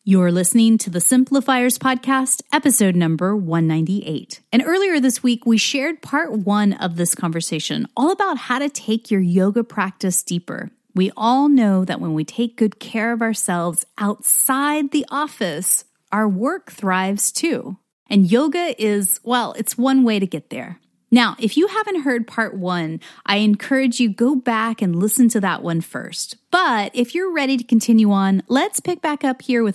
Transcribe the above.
You're listening to the Simplifiers Podcast, episode number 198. And earlier this week, we shared part one of this conversation, all about how to take your yoga practice deeper. We all know that when we take good care of ourselves outside the office, our work thrives too. And yoga is, well, it's one way to get there. Now, if you haven't heard part one, I encourage you go back and listen to that one first. But if you're ready to continue on, let's pick back up here with